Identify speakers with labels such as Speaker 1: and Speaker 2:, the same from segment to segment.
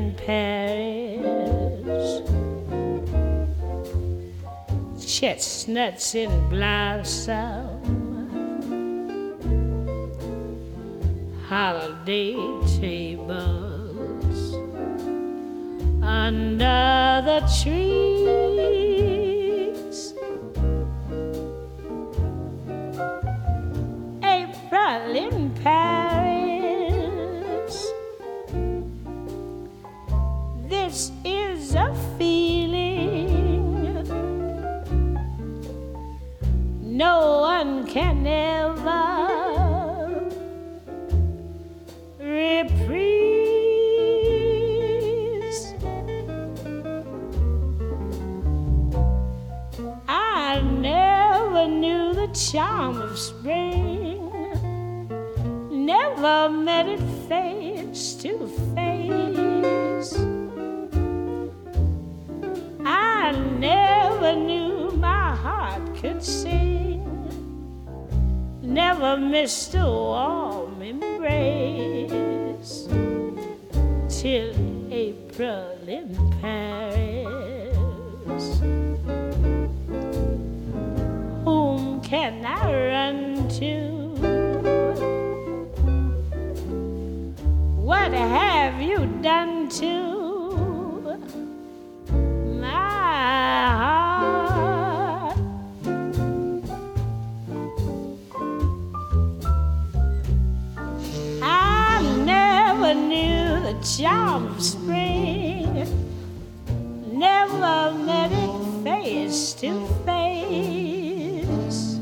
Speaker 1: in Paris, chestnuts in blossom, holiday tables under the trees. April in Paris, this is a feeling no one can ever reprise. I never knew the charm of spring, never met it face to face. I never knew my heart could sing, never missed a warm embrace, till April in Paris. Whom can I run to? What have you done to my heart? I never knew the charm of spring, never met it face to face.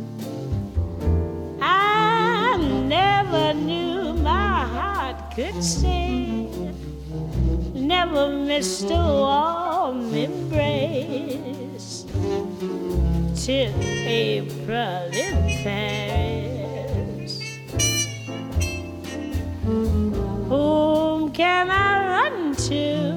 Speaker 1: I never knew my heart could sing, never missed a warm embrace, till April in Paris. Whom can I run to?